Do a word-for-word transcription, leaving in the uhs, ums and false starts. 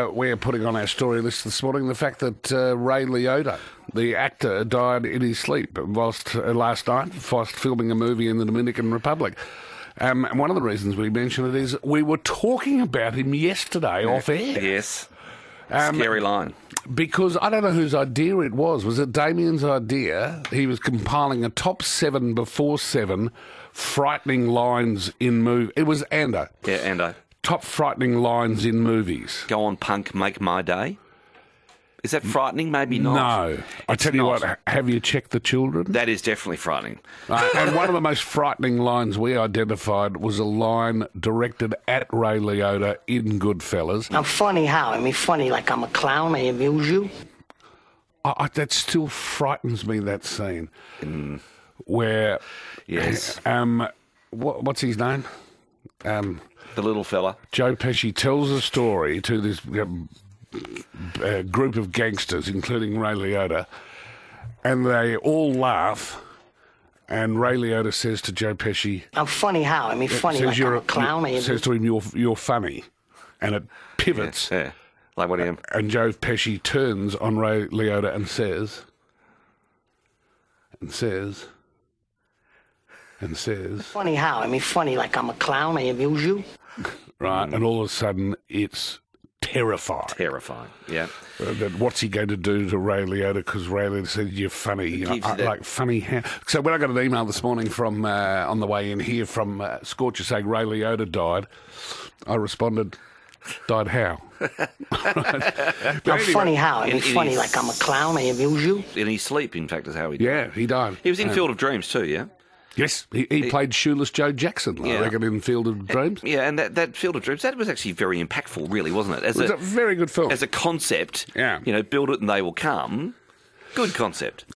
uh, we're putting on our story list this morning the fact that uh, Ray Liotta, the actor, died in his sleep whilst uh, last night whilst filming a movie in the Dominican Republic. Um, and one of the reasons we mention it is we were talking about him yesterday off air. Yes. Um, Scary line. Because I don't know whose idea it was. Was it Damien's idea? He was compiling a top seven before seven frightening lines in movies. It was Ando. Yeah, Ando. Top frightening lines in movies. Go on, punk, make my day. Is that frightening? Maybe not. No. I It's tell you not. what, have you checked the children? That is definitely frightening. Uh, and one of the most frightening lines we identified was a line directed at Ray Liotta in Goodfellas. I'm funny how? I mean, funny like I'm a clown, I amuse you? I, I, that still frightens me, that scene. Mm. Where, Yes. um, what, what's his name? Um, The little fella. Joe Pesci tells a story to this um, uh, group of gangsters, including Ray Liotta, and they all laugh. And Ray Liotta says to Joe Pesci, I'm funny how? I mean, funny says like you're I'm a clown, I amuse says to him, "You're you're funny," and it pivots. Yeah. Like what him? And Joe Pesci turns on Ray Liotta and says, and says, and says, Funny how? I mean, funny like I'm a clown, I amuse you? right, and all of a sudden it's terrifying. Terrifying. Yeah. Uh, that what's he going to do to Ray Liotta? Because Ray Liotta said, "You're funny." You know, gives you I- that- like funny how. So when I got an email this morning from uh, on the way in here from uh, Scorcher saying Ray Liotta died, I responded, "Died how?" But I'm anyway, funny how? I in- mean, in funny his- like I'm a clown, I amuse you? In his sleep, in fact, is how he did. Yeah, he died. He was in Uh, Field of Dreams too, yeah? Yes, he, he played Shoeless Joe Jackson, I Yeah. reckon, in Field of Dreams. Yeah, and that, that Field of Dreams, that was actually very impactful, really, wasn't it? As It was a very good film. As a concept, Yeah. you know, build it and they will come. Good concept.